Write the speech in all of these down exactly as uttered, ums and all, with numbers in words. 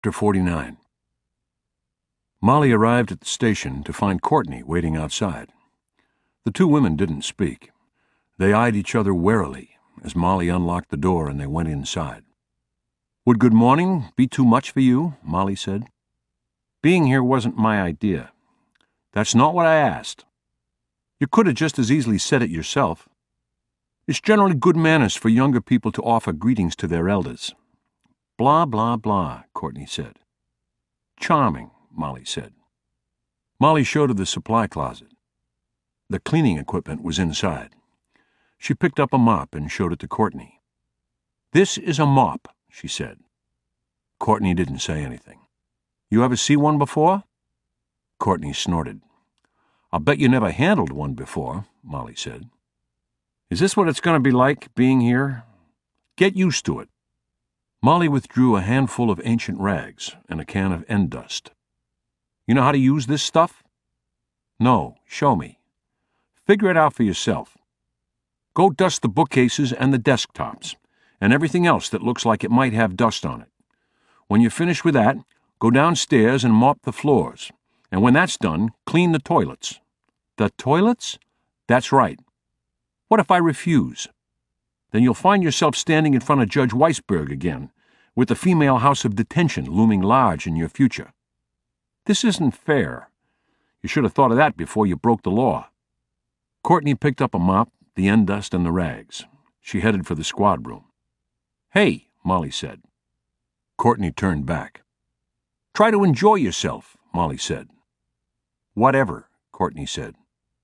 Chapter forty-nine. Molly arrived at the station to find Courtney waiting outside. The two women didn't speak. They eyed each other warily as Molly unlocked the door and they went inside. "Would good morning be too much for you?" Molly said. "Being here wasn't my idea." "That's not what I asked." "You could have just as easily said it yourself." "It's generally good manners for younger people to offer greetings to their elders." "Blah, blah, blah," Courtney said. "Charming," Molly said. Molly showed her the supply closet. The cleaning equipment was inside. She picked up a mop and showed it to Courtney. "This is a mop," she said. Courtney didn't say anything. "You ever see one before?" Courtney snorted. "I'll bet you never handled one before," Molly said. "Is this what it's going to be like, being here? Get used to it." Molly withdrew a handful of ancient rags and a can of end dust. "You know how to use this stuff?" "No, show me." "Figure it out for yourself. Go dust the bookcases and the desktops, and everything else that looks like it might have dust on it. When you're finished with that, go downstairs and mop the floors, and when that's done, clean the toilets." "The toilets?" "That's right. What if I refuse? Then you'll find yourself standing in front of Judge Weisberg again, with the female house of detention looming large in your future. This isn't fair. You should have thought of that before you broke the law." Courtney picked up a mop, the end dust, and the rags. She headed for the squad room. "Hey," Molly said. Courtney turned back. "Try to enjoy yourself," Molly said. "Whatever," Courtney said.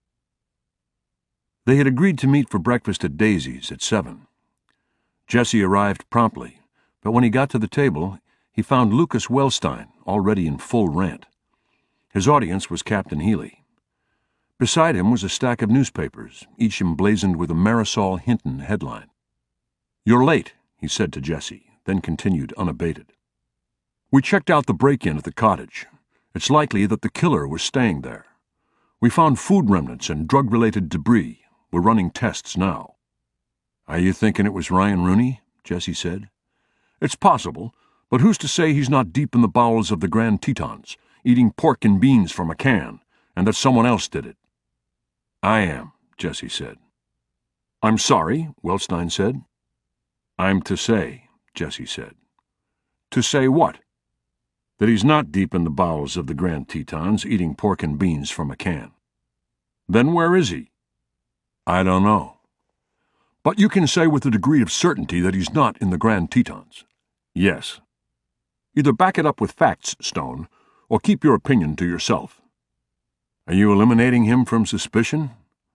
They had agreed to meet for breakfast at Daisy's at seven. Jesse arrived promptly, but when he got to the table, he found Lucas Wellstein already in full rant. His audience was Captain Healy. Beside him was a stack of newspapers, each emblazoned with a Marisol Hinton headline. "You're late," he said to Jesse, then continued unabated. "We checked out the break-in at the cottage. It's likely that the killer was staying there. We found food remnants and drug-related debris. We're running tests now." "Are you thinking it was Ryan Rooney?" Jesse said. "It's possible, but who's to say he's not deep in the bowels of the Grand Tetons, eating pork and beans from a can, and that someone else did it?" "I am," Jesse said. "I'm sorry," Wellstein said. "I'm to say," Jesse said. "To say what?" "That he's not deep in the bowels of the Grand Tetons, eating pork and beans from a can." "Then where is he?" "I don't know." "But you can say with a degree of certainty that he's not in the Grand Tetons." "Yes." "Either back it up with facts, Stone, or keep your opinion to yourself." "Are you eliminating him from suspicion?"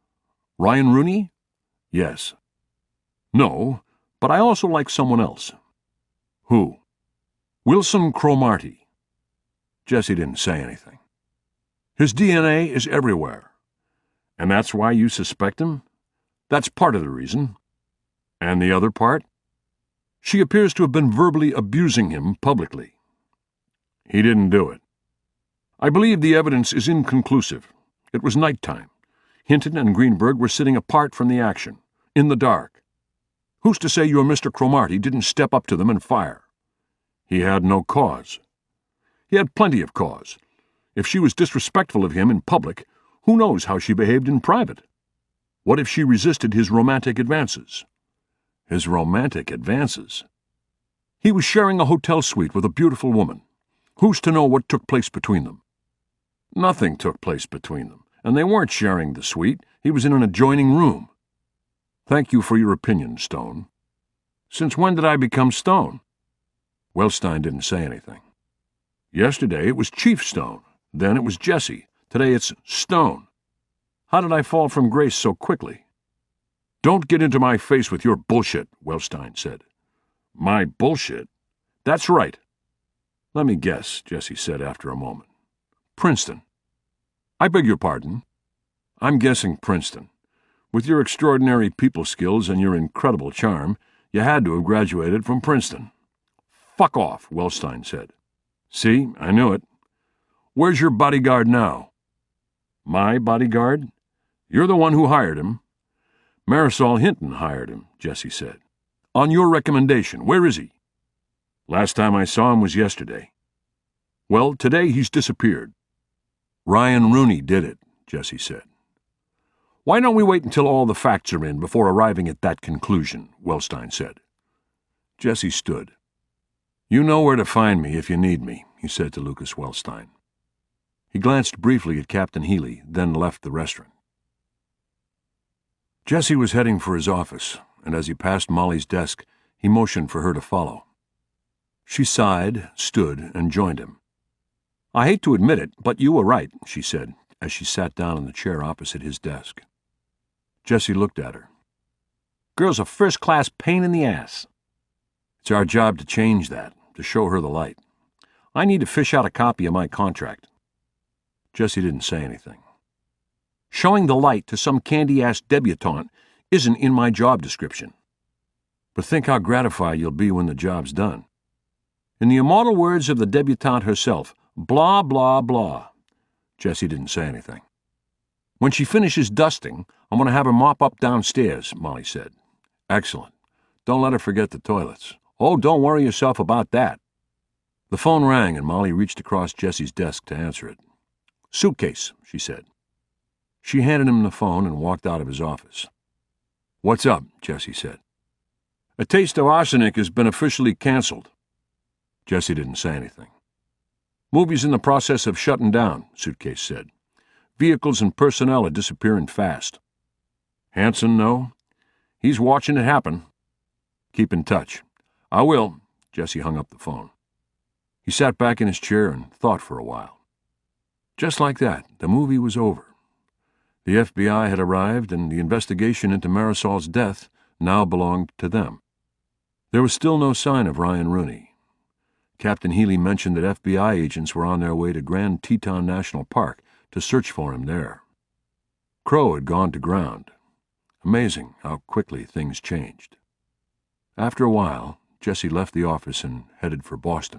"Ryan Rooney?" "Yes." "No, but I also like someone else." "Who?" "Wilson Cromartie." Jesse didn't say anything. "His D N A is everywhere." "And that's why you suspect him?" "That's part of the reason." "And the other part?" "She appears to have been verbally abusing him publicly." "He didn't do it." "I believe the evidence is inconclusive. It was nighttime. Hinton and Greenberg were sitting apart from the action, in the dark. Who's to say your Mister Cromartie didn't step up to them and fire?" "He had no cause." "He had plenty of cause. If she was disrespectful of him in public, who knows how she behaved in private? What if she resisted his romantic advances?" "His romantic advances?" "He was sharing a hotel suite with a beautiful woman. Who's to know what took place between them?" "Nothing took place between them, and they weren't sharing the suite. He was in an adjoining room." "Thank you for your opinion, Stone." "Since when did I become Stone?" Wellstein didn't say anything. "Yesterday it was Chief Stone, then it was Jesse. Today it's Stone. How did I fall from grace so quickly?" "Don't get into my face with your bullshit," Wellstein said. "My bullshit?" "That's right." "Let me guess," Jesse said after a moment. "Princeton." "I beg your pardon?" "I'm guessing Princeton. With your extraordinary people skills and your incredible charm, you had to have graduated from Princeton." "Fuck off," Wellstein said. "See, I knew it. Where's your bodyguard now?" "My bodyguard? You're the one who hired him." "Marisol Hinton hired him," Jesse said. "On your recommendation. Where is he?" "Last time I saw him was yesterday." Well, today he's disappeared. Ryan Rooney did it, Jesse said. Why don't we wait until all the facts are in before arriving at that conclusion, Wellstein said. Jesse stood. You know where to find me if you need me, he said to Lucas Wellstein. He glanced briefly at Captain Healy, then left the restaurant. Jesse was heading for his office, and as he passed Molly's desk, he motioned for her to follow. She sighed, stood, and joined him. I hate to admit it, but you were right, she said, as she sat down in the chair opposite his desk. Jesse looked at her. Girl's a first-class pain in the ass. It's our job to change that, to show her the light. I need to fish out a copy of my contract. Jesse didn't say anything. Showing the light to some candy-ass debutante isn't in my job description. But think how gratified you'll be when the job's done. In the immortal words of the debutante herself, blah, blah, blah. Jesse didn't say anything. When she finishes dusting, I'm going to have her mop up downstairs, Molly said. Excellent. Don't let her forget the toilets. Oh, don't worry yourself about that. The phone rang, and Molly reached across Jesse's desk to answer it. Suitcase, she said. She handed him the phone and walked out of his office. What's up? Jesse said. A Taste of Arsenic has been officially canceled. Jesse didn't say anything. Movie's in the process of shutting down, Suitcase said. Vehicles and personnel are disappearing fast. Hanson, no? He's watching it happen. Keep in touch. I will. Jesse hung up the phone. He sat back in his chair and thought for a while. Just like that, the movie was over. The F B I had arrived, and the investigation into Marisol's death now belonged to them. There was still no sign of Ryan Rooney. Captain Healy mentioned that F B I agents were on their way to Grand Teton National Park to search for him there. Crow had gone to ground. Amazing how quickly things changed. After a while, Jesse left the office and headed for Boston.